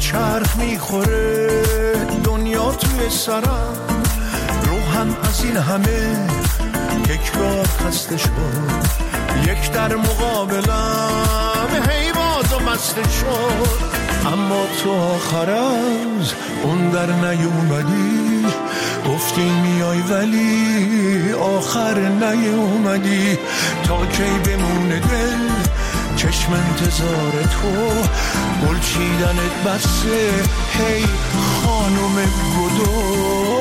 چرخ میخوره دنیا توی سرم، روحم از این همه تکرار خسته شد، یک در مقابلم هی باز و بسته شد. اما تو آخر از اون در نیومدی، گفتی میای ولی آخر نیومدی. تا کی بمونه دل چشم انتظار تو، گل چیدنت بسه هی خانم گدو.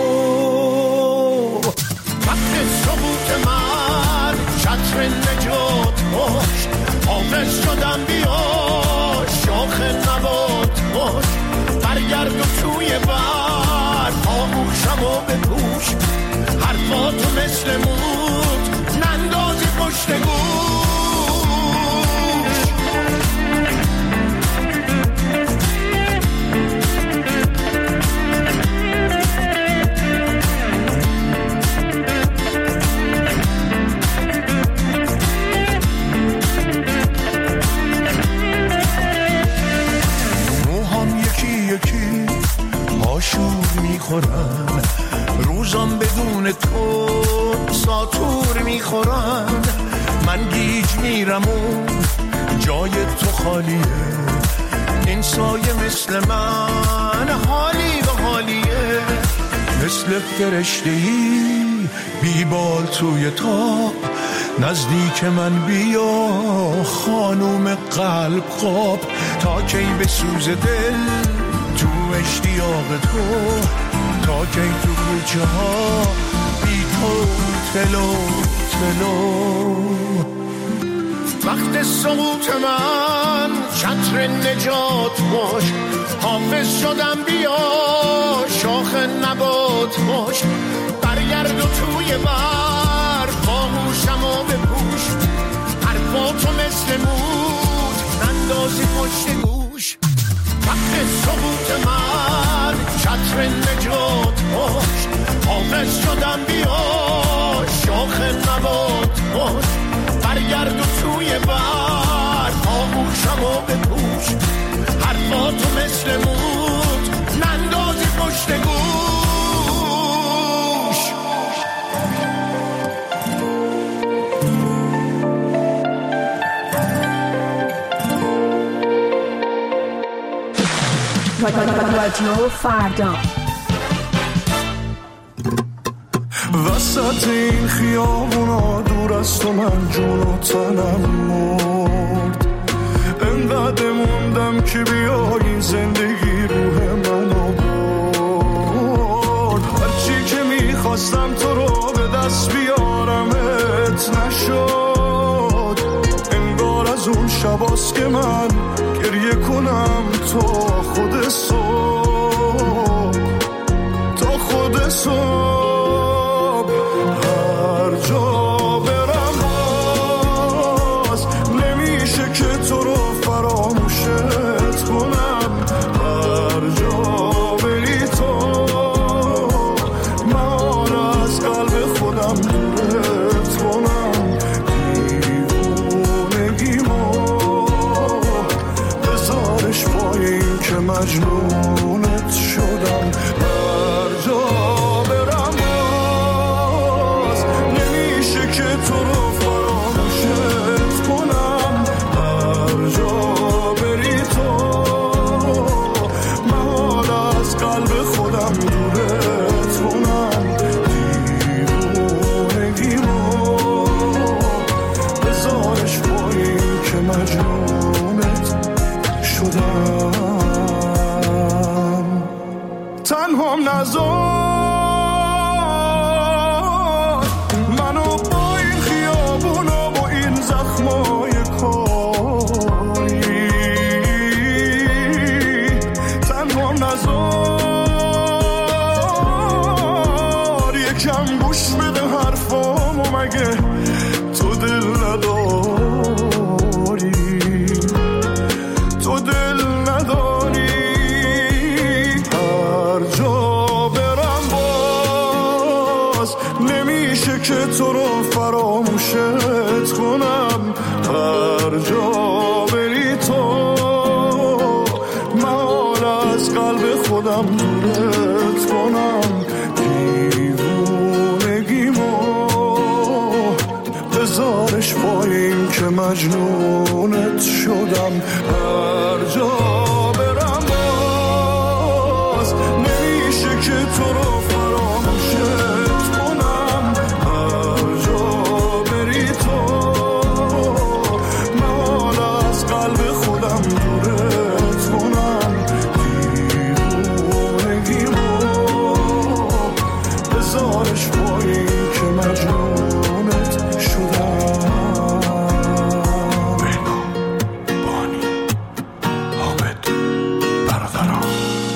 وقت سقوط من چتر نجات باش، حافظ شدم بیا شاخ نبات باش، برگرد و توی بر آغوشم و بپوش، حرفاتو مثل موت نندازی پشت گوش. آشور میخورن، روزم بدون تو ساتور میخورن. من گیج میرم و جای تو خالیه، این سایه مثل من حالی به حالیه. مثل فرشته‌ای بیبال توی تاب، نزدیک من بیا خانوم قلب خواب. تا کی بسوز دل تو اشتیاق تو، تا کی تو کوچه ها بی تو تلو تلو. وقت سقوط من چتر نجات باش، حافظ شدم بیا شاخ نبات باش، برگرد و توی بر باهوشم و بپوش، حرفاتو مثل موت نندازی پشت گوش. وقت سقوط من چتر نجات باش، حافظ شدم بیا شاخ نبات باش، برگرد و توی بر آغوشم و بپوش، حرفاتو مثل موت نندازی پشت گوش. رادیو فردا وسط این خیابونا دور از تو من جون و تنم مرد، انقدر موندم که بیایی زندگی روح منو برد. هرچی که میخواستم تو رو به دست بیارمت نشد، انگار از اون شباست که من گریه کنم تو خود صبح، تا خود صبح. هر جا برم باز نمیشه که تو رو فراموشت کنم، هر جا بری تو من از قلب خودم دورت کنم. دیوونگیمو بذارش پای این که مجنونت شدم. هر جا برم باز نمیشه که تو رو فراموشت کنم، هر جا بری تو من از قلب خودم دورت کنم. دیوونگیمو بذارش پای این که مجنونت شدم. تنهام نذار منو با این خیابونا با این زخمای کاری، تنهام نذار یکم گوش بده حرفامو، مگه تو دل نداری، تو دل نداری. هر جا برم باز نمیشه که تو رو فراموشت کنم، هر جا بری تو من از قلب خودم دورت کنم، دیوونگیمو بذارش پایین که مجنونت شدم. هر جا برم باز نمیشه که تو رو فراموشت کنم. هر جا بری تو من از قلب خودم دورت کنم، دیوونگیمو بذارش پایین که مجنونت شدم. بهنام، بانی، حامد، برادران.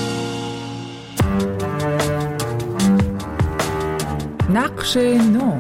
نقش نو.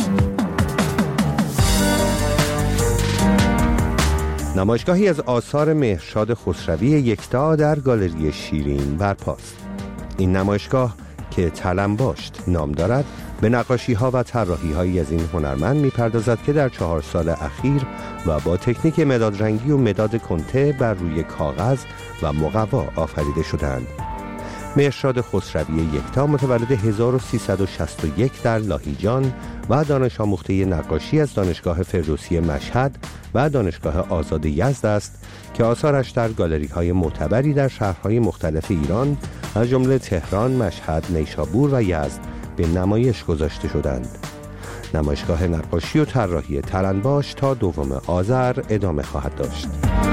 نمایشگاهی از آثار مهرشاد خسروی یکتا در گالری شیرین برپاست. این نمایشگاه که تلمباشت نام دارد به نقاشی‌ها و طراحی‌هایی از این هنرمند می‌پردازد که در 4 سال اخیر و با تکنیک مداد رنگی و مداد کنته بر روی کاغذ و مقوا آفریده شدند. مهرشاد خسروی یکتا متولد 1361 در لاهیجان و دانش آموخته نقاشی از دانشگاه فردوسی مشهد و دانشگاه آزاد یزد است که آثارش در گالری‌های معتبری در شهرهای مختلف ایران از جمله تهران، مشهد، نیشابور و یزد به نمایش گذاشته شدند. نمایشگاه نقاشی و طراحی تلنباش تا 2 آذر ادامه خواهد داشت.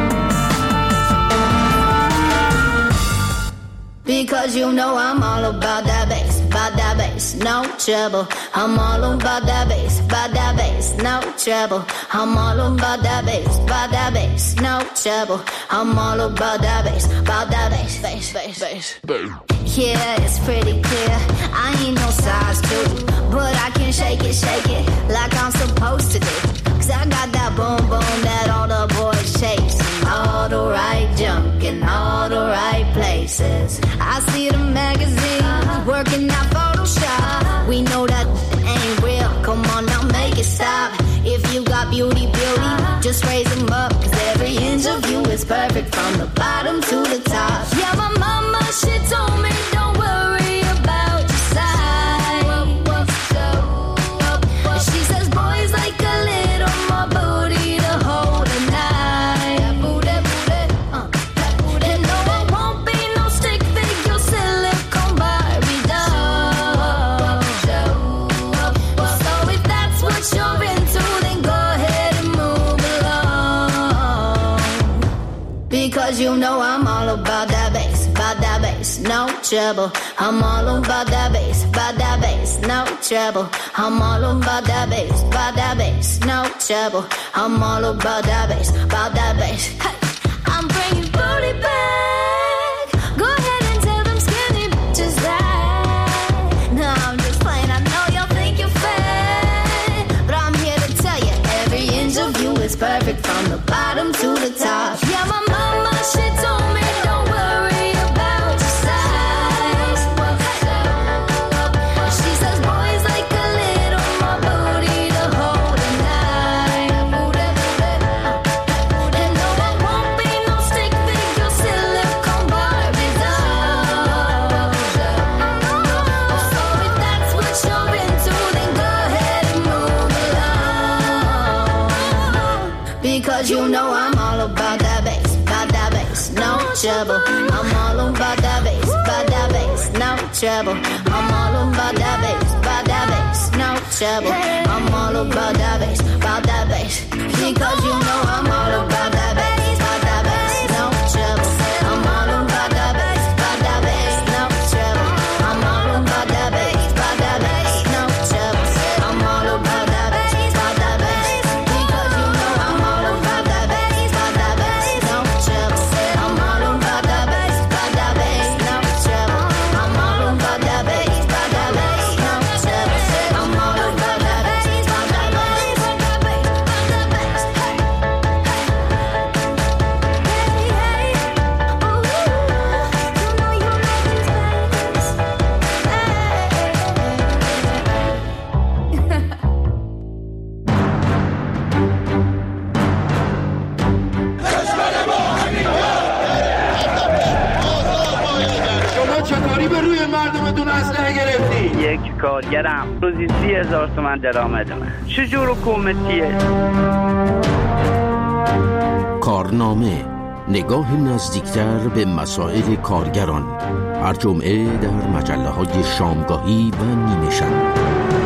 Because you know I'm all about that bass, no trouble. I'm all about that bass, no trouble. I'm all about that bass, no trouble. I'm all about that bass, bass. Yeah, it's pretty clear. I ain't no size 2, but I can shake it like I'm supposed to do. 'Cause I got that boom boom that all the boys chase, all the right junk in all the right places. I see the magazines working out Photoshop. We know that ain't real. Come on now, make it stop. If you got beauty, just raise them up. 'Cause every inch of you is perfect from the bottom to the top. Yeah, my mama, she told me don't worry about your size. She says boys like a little more booty to hold at night. And no, it won't be no stick figure silicone Barbie doll. So if that's what you're into, then go ahead and move along. Because you know I'm all about that bass, no trouble. I'm all about that bass, no trouble. I'm all about that bass, no trouble. I'm all about that bass, Hey, I'm bringing booty back. Go ahead and tell them skinny bitches that. No, I'm just playing. I know y'all think you're fat, but I'm here to tell you every inch of you is perfect from the bottom to the top. Yeah, my mama, she told me don't worry about your size. She says boys like a little more booty to hold at night. And no, it won't be no stick figure silicone Barbie doll. So if that's what you're into, then go ahead and move along. Because you know I'm all about that bass, no trouble. I'm all about that bass, no trouble. I'm all about that bass, no trouble. I'm all about that bass, because you know I'm all about that bass, no trouble. I'm all about that bass, no trouble. I'm all about that bass, no trouble. I'm all about that bass, because you know I'm all about that bass, no trouble. I'm all about that bass, no trouble. I'm all about that bass, no trouble. I'm all about that bass, به مردمتون اسلحه گرفتی؟ یک کارگرم روزی 30,000 تومان درآمد من. چجور حکومتیه؟ کارنامه، نگاه نزدیکتر به مسائل کارگران، هر جمعه در مجله‌های شامگاهی و نیمه شب.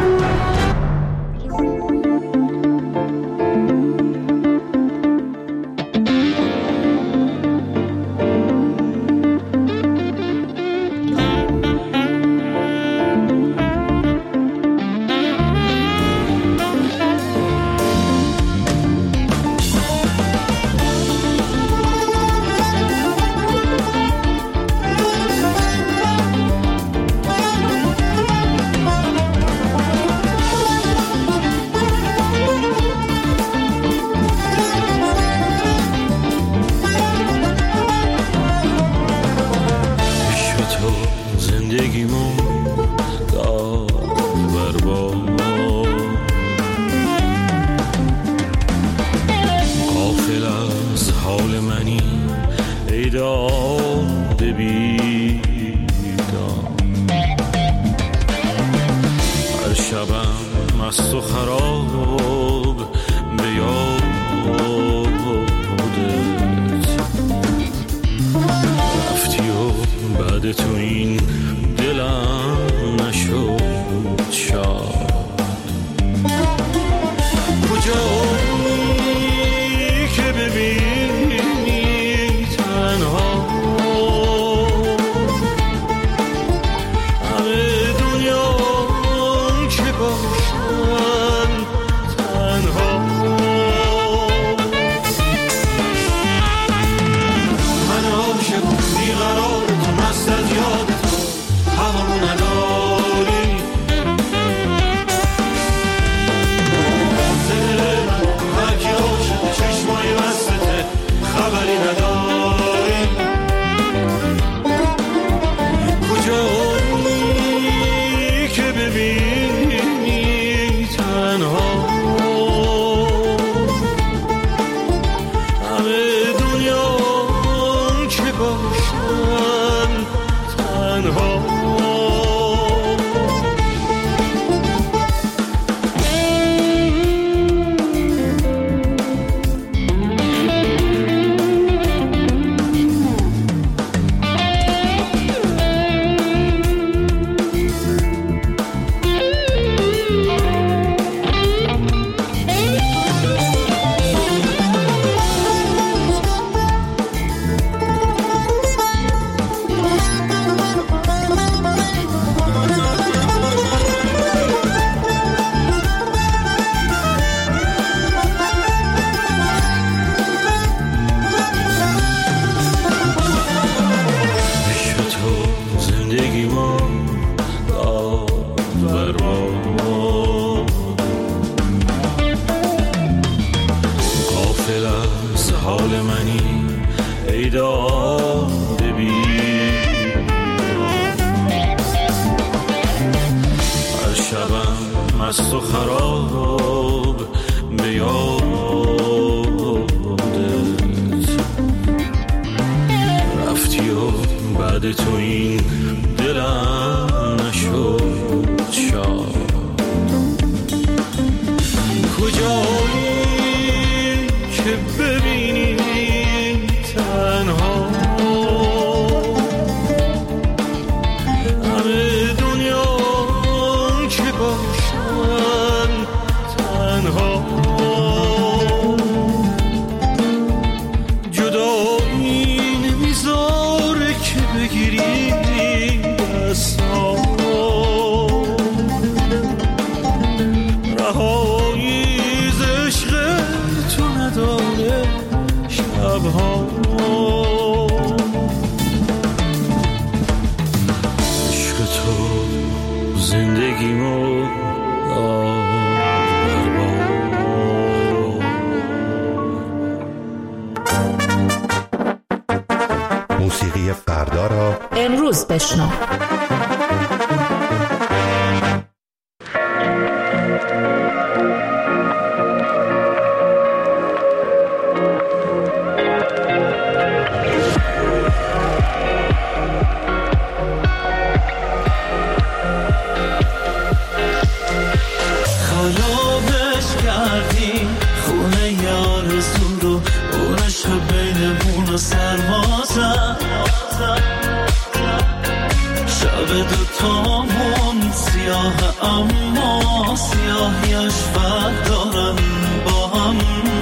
مست و خراب به یادت رفتی و بعد تو این دلم نشد شاد. کجایی که ببینی تنها همه دنیا که باشن تنها، جدایی نمیذاره که بگیری دستام، رهایی ز عشق تو نداره شبها. عشق تو زندگیمو موسیقی فردا را امروز بشنو. لب دوتامون سیاه اما سیاهیش فرق دارن با هم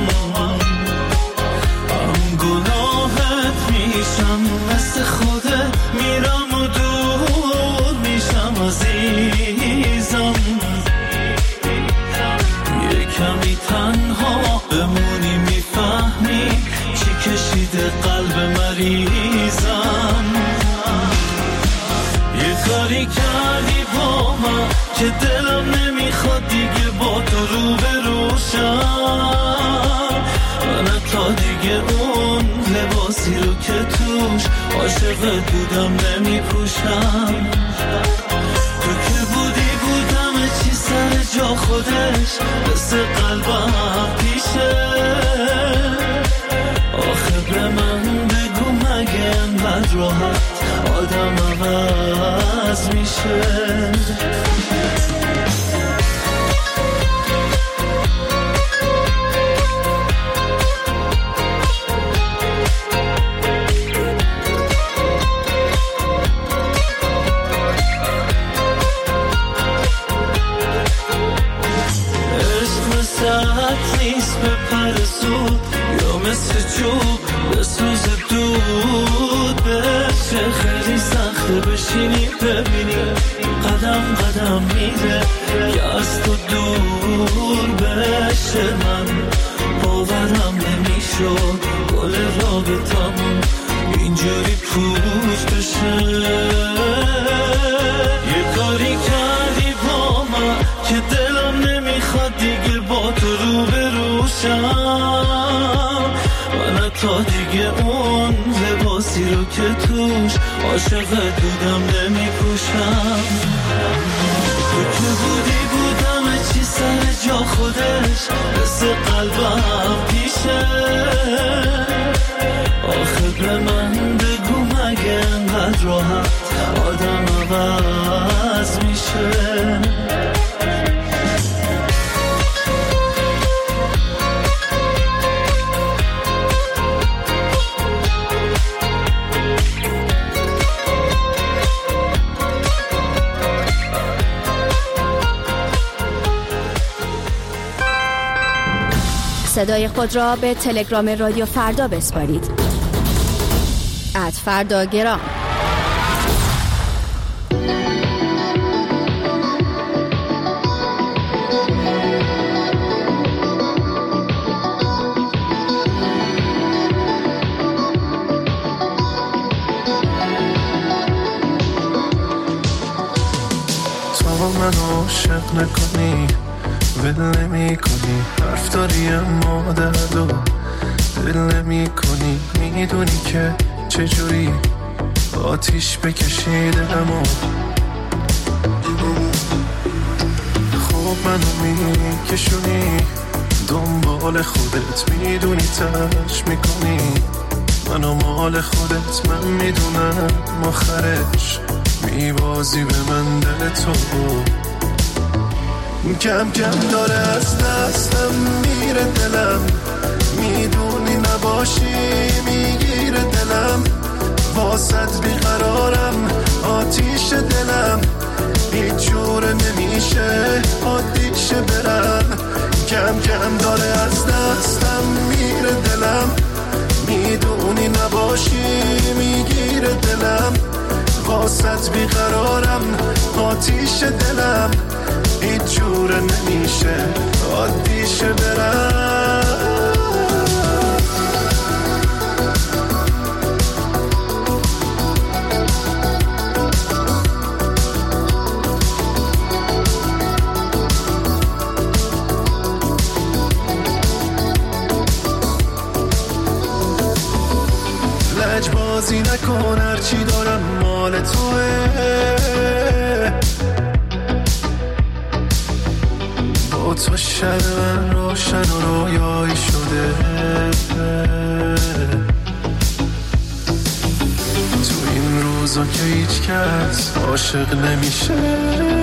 گناهت میشم مثل خودت میرم و دور میشم عزیزم یه کمی تنها بمونی میفهمی چی کشیده قلب مریضم یه کاری کردی با من که دلم نمیخواد دیگه با تو روبروشم من تا دیگه اون لباسی رو که توش عاشقت بودم نمیپوشم تو که بودم چی سر جا خودش مثل قلبم پیشه آخه به من بگو مگه انقدر راحت آدم عوض میشه نیست به پر زود یا مثل جوب به سوز دود بشه خیلی سخته بشینی ببینی قدم قدم میره که از تو دور بشه من باورم نمیشد گل رابطمون اینجوری پوچ بشه یه کاری کردی با من که دلم نمیخواد دیگه با تو روبروشم من تا دیگه اون لباسی رو که توش عاشقت بودم نمیپوشم تو که بودم چی سر جا خودش مثل قلبم پیشه آخه به من بگو مگه انقدر راحت آدم عوض میشه صدای خود را به تلگرام رادیو فردا بسپارید. @فرداگرام. تو من عاشق نکنی ول نمی کنی حرف داری اما درد و دل نمی کنی میدونی که چجوری آتیش بکشیدم خب منو میکشونی دنبال خودت میدونی تش میکنی منو مال خودت من میدونم آخرش میبازی به من دل تو کم کم داره از دستم میره دلم میدونی نباشی میگیره دلم واسط بیقرارم آتیش دلم هیچ جوره نمیشه عادیشه برم کم کم داره از دستم میره دلم میدونی نباشی میگیره دلم واسط بیقرارم آتیش دلم هیچ جوره نمیشه عادیشه برم لجبازی نکن هرچی دارم مال توه با تو شب من روشن و رویایی شده تو این روزا که هیچ کس عاشق نمیشه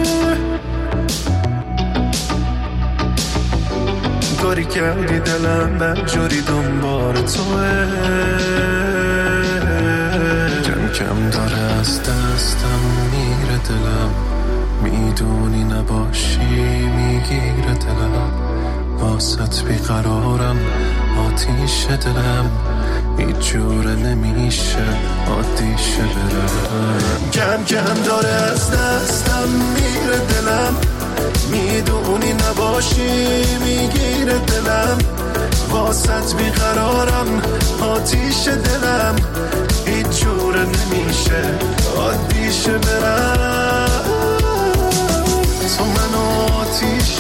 کاری کردی دلم بدجوری دنبال توه کم کم داره از دستم میره دلم، میدونی نباشی میگیره دلم، واسط بیقرارم آتیش دلم، هیچ جوره نمیشه عادیشه برم. کم کم داره از دستم میره دلم، میدونی نباشی میگیره دلم، واسط بیقرارم آتیش دلم، هیچ جوره نمیشه عادیشه برم. تو منو آتیش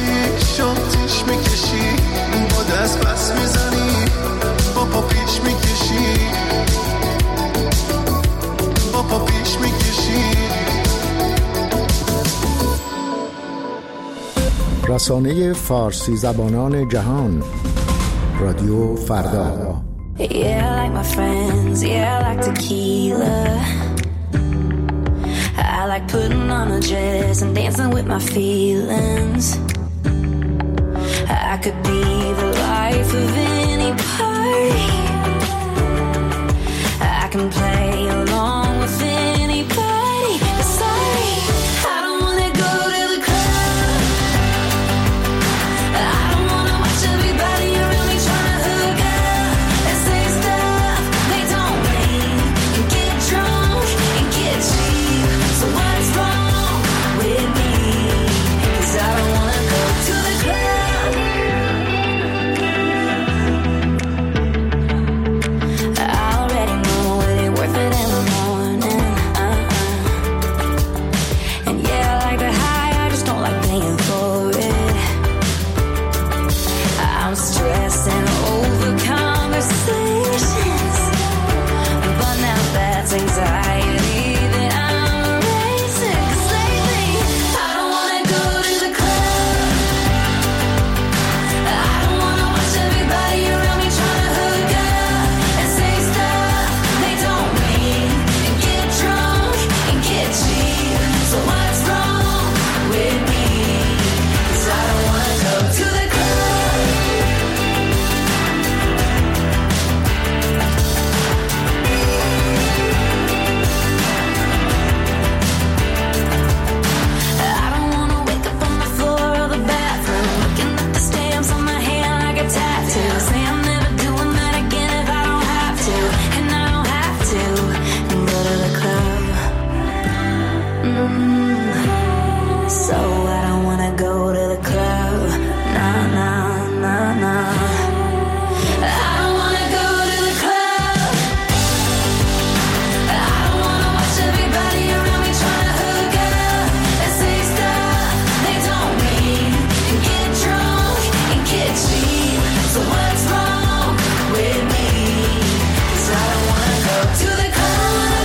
میکشی، با دست بس میزنی، با پا پیش میکشی، با پا پیش میکشی. رسانه فارسی زبانان جهان، رادیو فردا. Yeah, like my friends, yeah, I like tequila. I like putting on a dress and dancing with my feelings. I could be the life of any party. I can play along with anybody. But sorry, I don't wanna go to the club. I don't wanna watch everybody around me trying to hook up and say stuff they don't mean and get drunk and get cheap. So what's wrong with me? 'Cause I don't wanna go to the club. I already know it ain't worth it in the morning. And yeah, I like the high, I just don't like paying for it. I'm stressing over conversations, but now that's anxiety that I'm erasing. 'Cause lately, I don't wanna go to the club. I don't wanna watch everybody around me trying to hook up and say stuff they don't mean and get drunk and get cheap. So what's wrong with me? 'Cause I don't wanna go to the club. I don't wanna wake up on the floor of the bathroom, looking at the stamps on my hand like a tattoo. Say I'm never doing that again if I don't have to, and I don't have to go to the club. So I don't wanna go to the club. Nah, nah, nah, nah. I don't wanna go to the club. I don't wanna watch everybody around me trying to hook up and say stuff they don't mean and get drunk and get cheap. So what's wrong with me? 'Cause I don't wanna go to the club.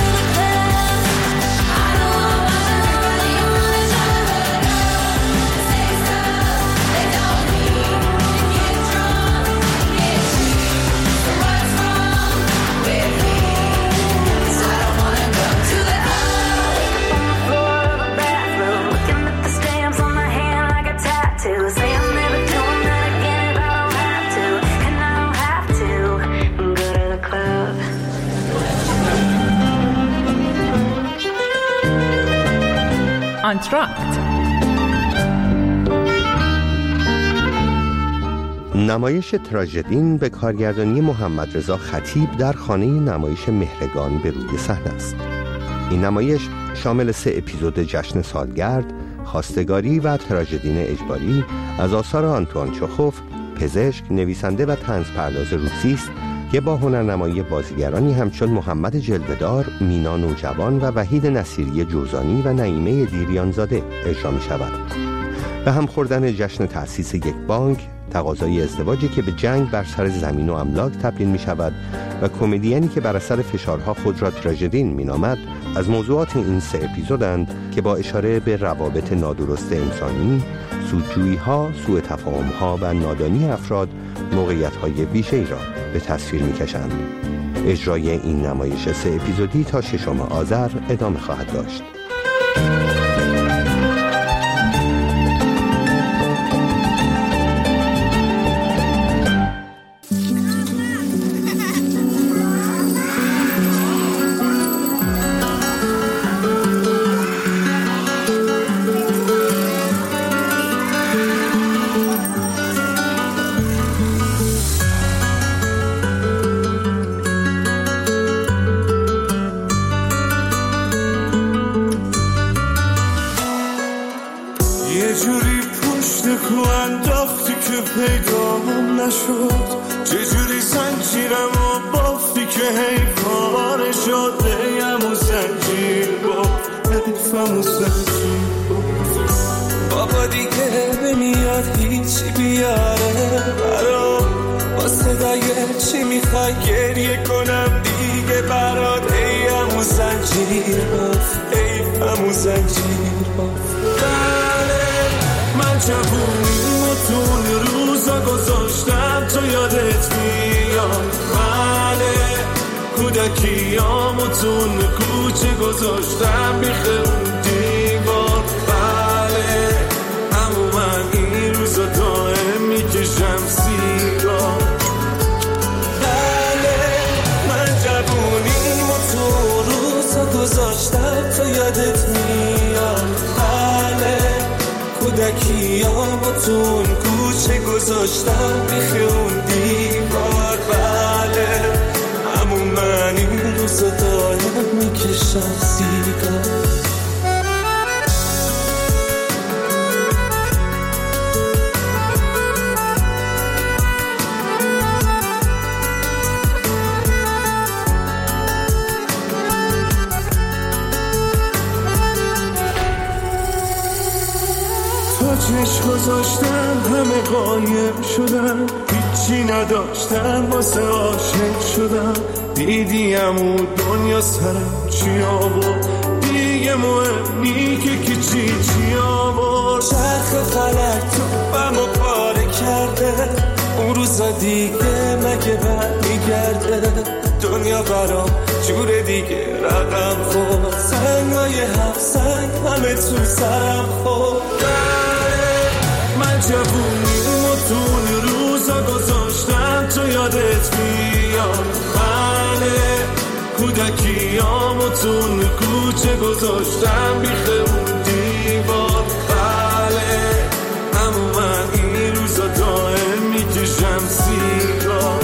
I don't wanna watch everybody around me trying to hook up and say stuff they don't mean and get drunk and get cheap. So what's wrong with me? 'Cause I don't wanna go to the club. On the floor of the bathroom, looking at the stamps on my hand like a tattoo. Say I'm never doing that again if I don't have to, and I don't have to go to the club. انتراکت. نمایش تراژدین به کارگردانی محمد رضا خطیب در خانه نمایش مهرگان به روی صحنه است. این نمایش شامل 3 اپیزود جشن سالگرد، خواستگاری و تراژدین اجباری از آثار آنتوان چخوف، پزشک، نویسنده و طنزپرداز روسی است که با هنرنمایی بازیگرانی همچون محمد جلوه‌دار، مینا نوجوان و وحید نصیری جوزانی و نعیمه دیریانزاده اجرا می شود. به هم خوردن جشن تأسیس یک بانک، تقاضای ازدواجی که به جنگ بر سر زمین و املاک تبدیل می شود و کمدیانی که بر اثر فشارها خود را تراژدین می نامد، از موضوعات این 3 اپیزودند که با اشاره به روابط نادرست انسانی، سودجویی‌ها، سوء تفاهم‌ها و نادانی افراد موقعیت‌های ویژه‌ای را به تصویر می‌کشند. اجرای این نمایش 3 اپیزودی تا 6 آذر ادامه خواهد داشت. چجوری پشت کو انداختی که پیدام نشد، چجوری زنجیرمو بافتی که هی پاره شد، همون زنجیر بافت، حیفمون زنجیر بافت. بابا دیگه نمیاد هیچی بیاره برام، با صدای چی میخوای گریه کنم دیگه برات، ای همون زنجیر بافت، ای همون زنجیر بافت. بله من جوونیمو تو اون روزا گذاشتم تو یادت میاد، بله کودکیامو تو اون کوچه گذاشتم بیخ اون دیوار، بله همون من این روزا دائم میکشم سیگار. بله من جوونیمو تو روزا گذاشتم تو یادت میاد، بله کودکیامو تو اون کوچه گذاشتم بیخ اون دیوار، بله همون من این روزا دائم میکشم سیگار. چشم گذاشتم همه قایم شدم، هیچی نداشتم واسه عاشق شدم، دیدیم اون دنیا سرم چی آورد، دیگه مهم نی که کی چی آورد. چرخ فلک تو بمو پاره کرده، اون روزا دیگه مگه برمیگرده، دنیا برام جور دیگه رقم خورد، سنگای هفت سنگ همه تو سرم خورد. من جوونیمو تو اون روزا گذاشتم تو یادت میاد، بله کودکیامو تو اون کوچه گذاشتم بیخ اون دیوار، بله همون من این روزا دائم میکشم سیگار.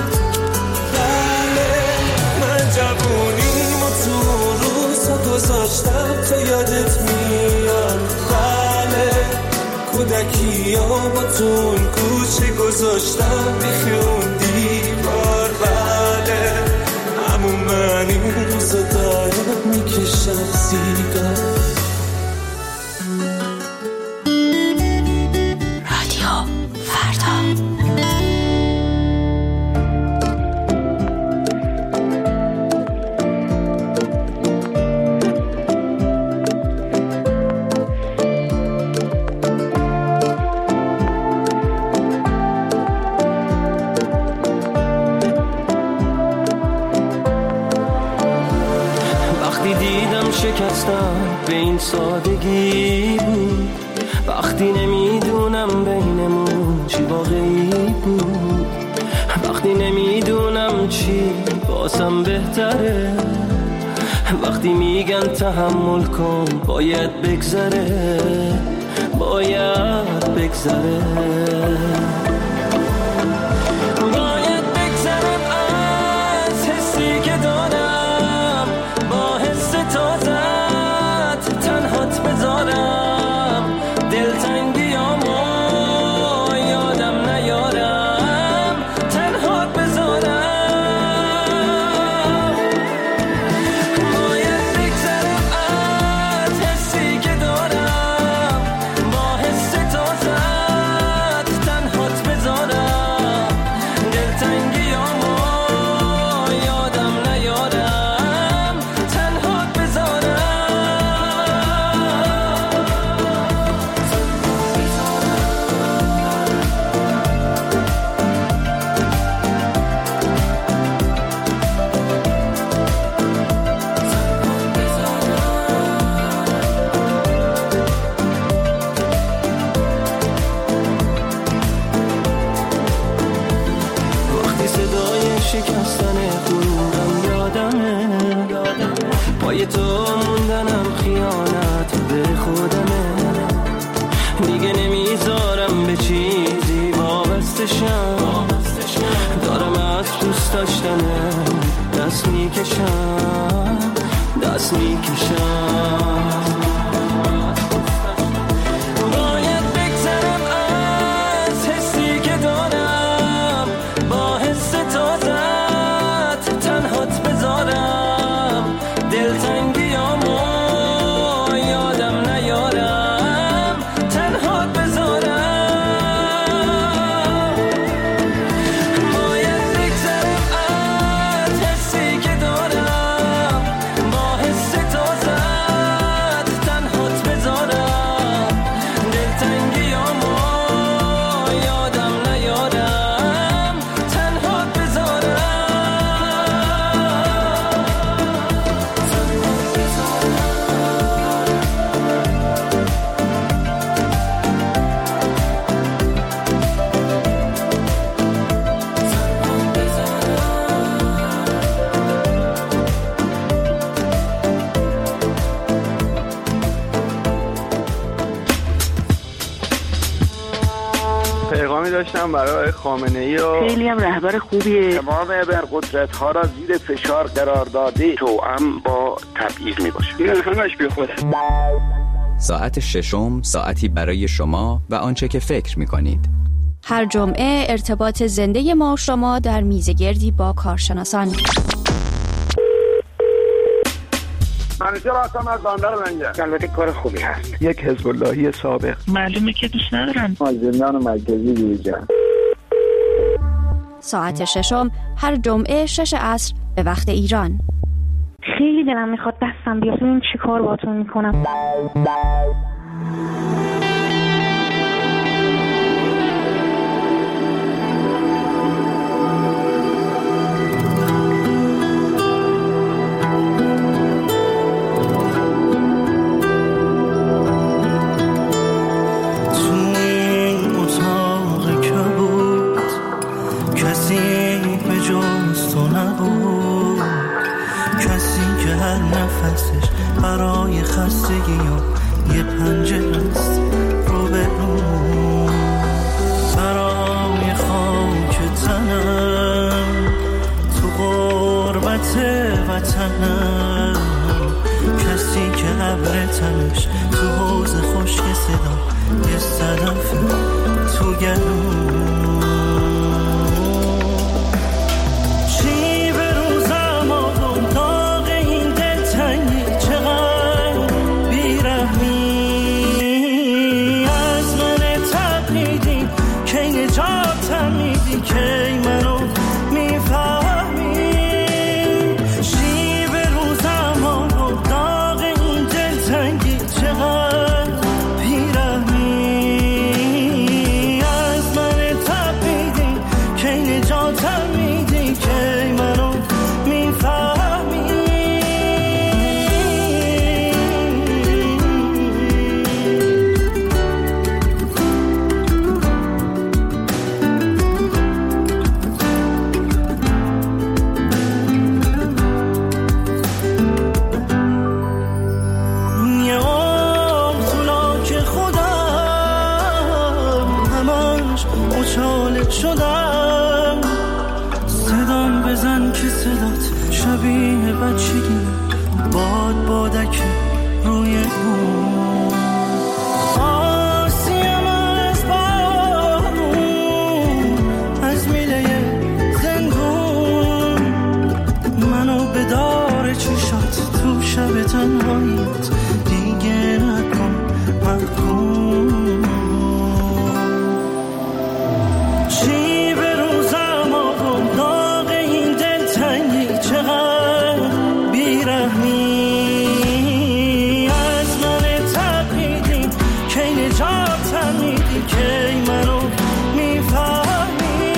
بله من جوونیمو تو اون روزا گذاشتم تو یادت میاد، بله کودکیامو تو اون کوچه گذاشتم بیخ اون دیوار، بله همون من این روزا دارم میکشم سیگار. رادیو فردا. شکستن به این سادگی بود، وقتی نمیدونم بینمون چی واقعی بود، وقتی نمیدونم چی واسم بهتره، وقتی میگن تحمل کن باید بگذره، باید بگذره، باید بگذرم از حسی که دارم، با حس تازت تنهات بذارم، دلتنگیامو یادم نیارم، تنهات بذارم، باید بگذرم از حسی که دارم، با حس تازت تنهات بذارم، دلتنگیامو یادم نیارم، تنهات بذارم. وقتی صدای شکستن خونم یادمه، پای تو موندنم خیانت به خودمه، دیگه نمیذارم به چیزی وابسته شم، دارم از دوست داشتنه دست میکشم، دست میکشم. سلامی داشتم برای خامنه‌ای و خیلی هم رهبر خوبیه. تمام ابرقدرت‌ها را زیر فشار قرار داده، توأم با تبعیض میباشه. این همش بیخوده. ساعت ششم ساعتی برای شما و آنچه که فکر می‌کنید. هر جمعه ارتباط زنده ما و شما در میزگردی با کارشناسان. منیجر هستم از بندر لنگر. البته کار خوبی هست. یک حزب اللهی سابق. معلومه که دوست ندارن. از زندان مرکزی بیرون. ساعت ششم هر جمعه 6 عصر به وقت ایران. خیلی دلم میخواد دستم بیاد ببین چی کار باهاتون میکنم. برای خستگی و یه پنجره است رو به رو، برای خاک تنم تو غربت وطنم، کسی که ابر تنش تو حوض خشک صدا یه صدف تو گلوم. شبیه بچگی باد بادک روی بوم، آسیم از بارون از میله زندون، منو به دار چشات تو شب تنهاییت دیگه نکن محکوم. چی به روزم آقا داغ این دلتنگی چقدر بیرحمی، از من تقییدی کی نجاتم میدی کی منو میفهمی.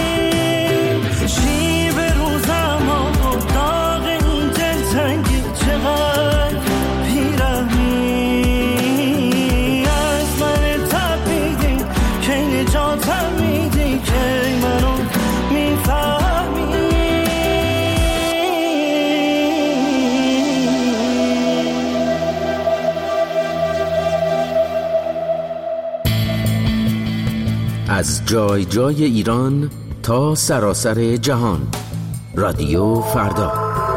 چی به روزم آقا داغ این دلتنگی چقدر بیرحمی، از من تقییدی کی نجاتم میدی کی منو میفهمی. از جای جای ایران تا سراسر جهان، رادیو فردا.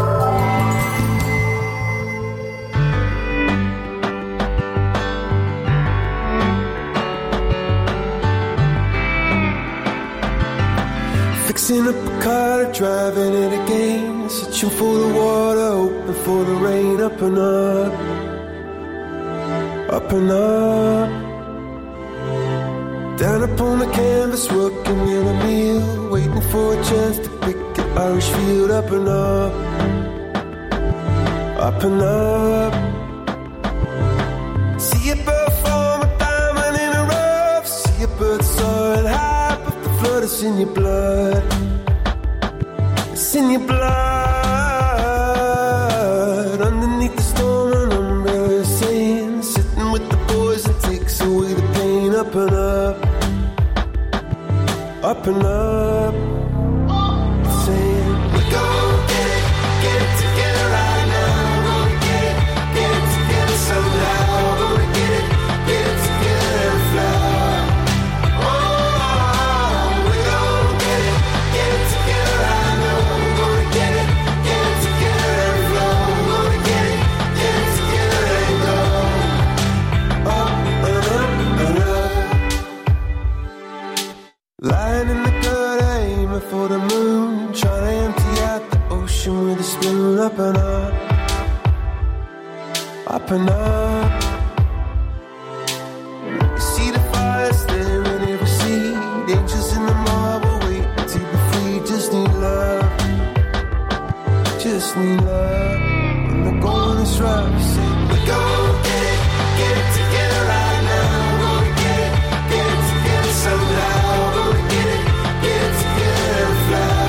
Fixing up a car, driving it again, searching for the water, hoping for the rain. Up and up, up and up. Down upon the canvas, working in a meal, waiting for a chance to pick an Irish field. Up and up, up and up. See a bird form a diamond in a rough, see a bird soaring high, but the flood is in your blood. It's in your blood. Underneath the storm, an umbrella is saying, sitting with the boys, it takes away the pain. Up and up, up and up, saying, we're gonna get it together right now. We're gonna get it together somehow. We're gonna get it together and fly. Oh, up and up. You see the fires there in every seed, angels in the marble waiting to be free. Just need love, just need love. When the going is rough, say we gon' get it together right now. We're gonna get it together somehow. We're gonna get it together and fly.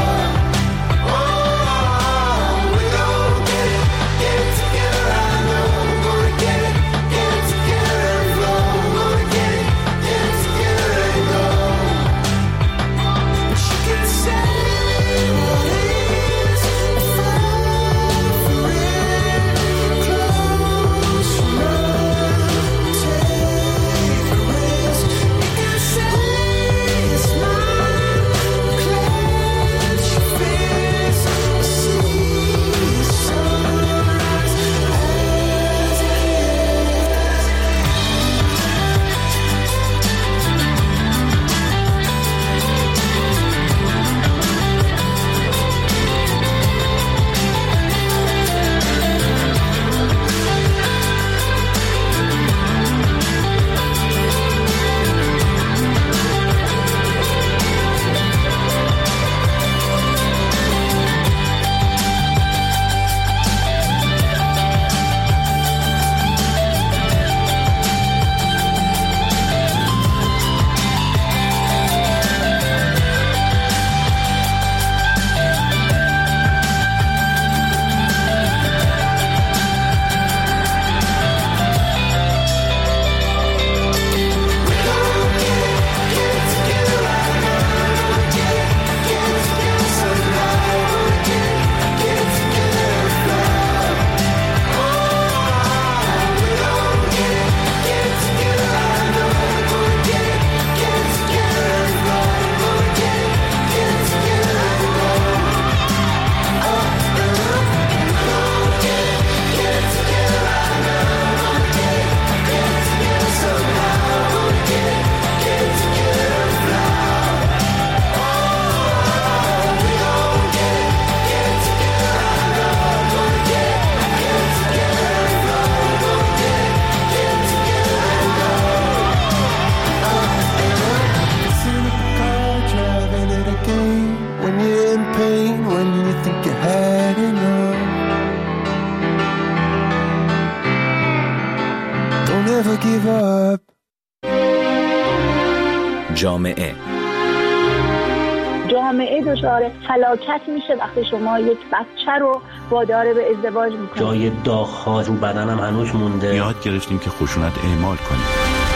جامعه دچار فلاکت میشه وقتی شما یک بچه رو وادار به ازدواج میکنید. جای داغ‌ها رو بدنم هنوز مونده. یاد گرفتیم که خشونت اعمال کنیم.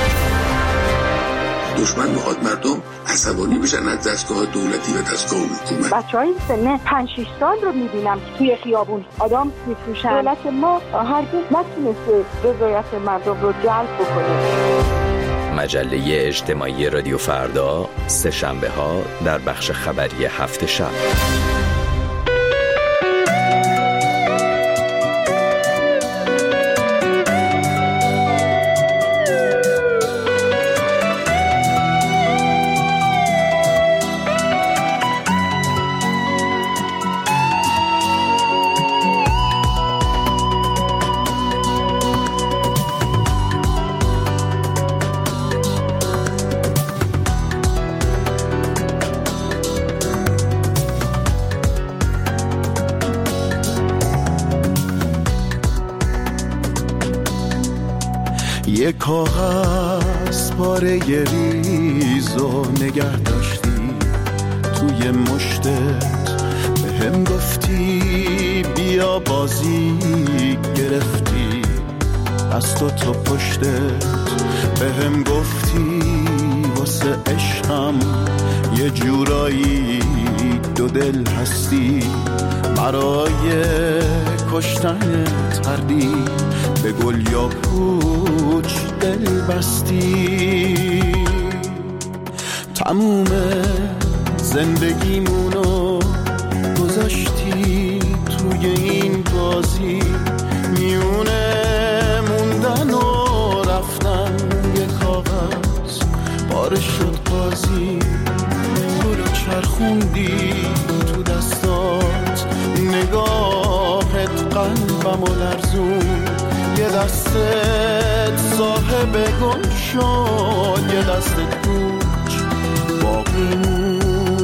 دشمن میخواد مردم عصبانی بشن از دستگاه دولتی و دستگاه حکومت. بچه‌های سن 5-6 سال رو میبینم توی خیابون آدم میفروشن. دولت ما هرگز نتونسته رضایت مردم رو جلب بکنه. مجله اجتماعی رادیو فردا، سه شنبه ها در بخش خبری هفت شب. یه کاغذ پاره ریزو نگه داشتی توی مشتت، به هم گفتی بیا بازی گرفتی دست و تو پشتت، به هم گفتی واسه عشقم یه جورایی دو دل هستی، برای کشتن تردی به گل یا پوچ دل بستی. تموم زندگیمونو گذاشتی توی این بازی، میونه موندن و رفتن یه کاغذ بارش شد قاضی، تو رو چرخوندی تو دستات، نگاهت قلبم و لرزون، یه دستت صاحب گم شد، یه دستت کوچ باقی موند.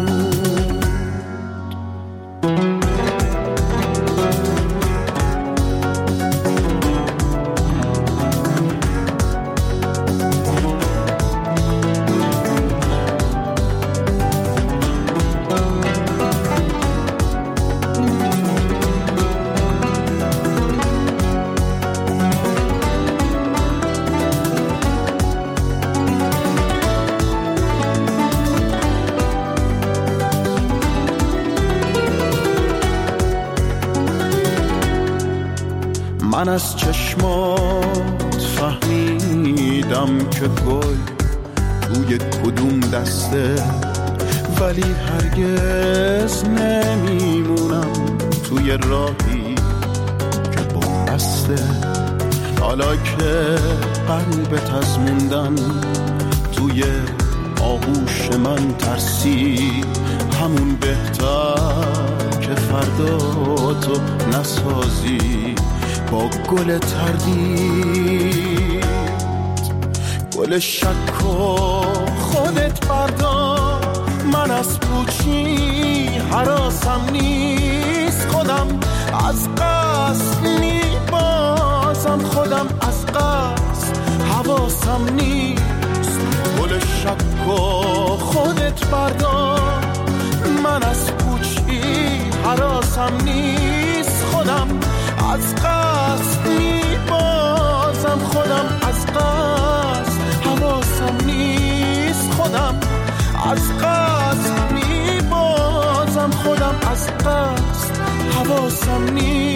من از چشمات فهمیدم که گل توی کدوم دسته، ولی هرگز نمیمونم توی راهی که بسته. حالا که قلبت از موندن توی آغوش من ترسی، همون بهتر که فردا تو نسازی با گل تردید. گل شک و خودت بردار، من از پوچی حراسم نیست. خودم از قصد میبازم، خودم از قصد حواسم نیست. گل شک و خودت بردار، من از پوچی حراسم نیست. خودم از قصد میبازم، خودم از قصد حواسم نیست. خودم از قصد میبازم، خودم از قصد حواسم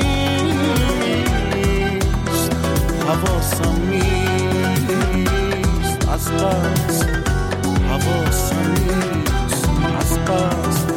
نیست. حواسم نیست، از قصد حواسم نیست، از قصد